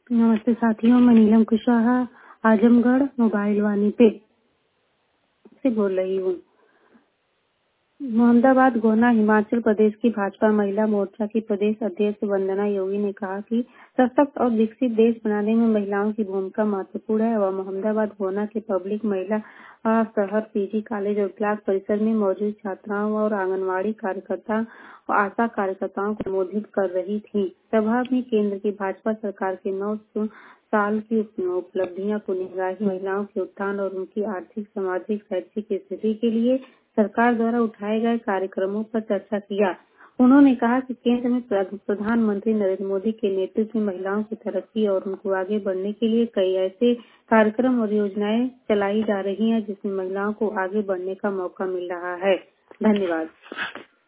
नमस्ते साथियों, मैं नीलम कुशवाहा आजमगढ़ मोबाइल वाणी पे से बोल रही हूँ। मोहम्मदाबाद गोना हिमाचल प्रदेश की भाजपा महिला मोर्चा की प्रदेश अध्यक्ष वंदना योगी ने कहा कि सशक्त और विकसित देश बनाने में महिलाओं की भूमिका महत्वपूर्ण है। वह मोहम्मदाबाद गोना के पब्लिक महिला शहर पीजी कॉलेज और क्लास परिसर में मौजूद छात्राओं और आंगनबाड़ी कार्यकर्ता और आशा कार्यकर्ताओं को संबोधित कर रही थी। सभा में केंद्र की भाजपा सरकार के 9 साल की उपलब्धियां, पुण्यराही महिलाओं के उत्थान और उनकी आर्थिक, सामाजिक, शैक्षिक स्थिति के लिए सरकार द्वारा उठाए गए कार्यक्रमों पर चर्चा किया। उन्होंने कहा कि केंद्र में प्रधानमंत्री नरेंद्र मोदी के नेतृत्व में महिलाओं की तरक्की और उनको आगे बढ़ने के लिए कई ऐसे कार्यक्रम और योजनाएं चलाई जा रही हैं जिसमें महिलाओं को आगे बढ़ने का मौका मिल रहा है। धन्यवाद।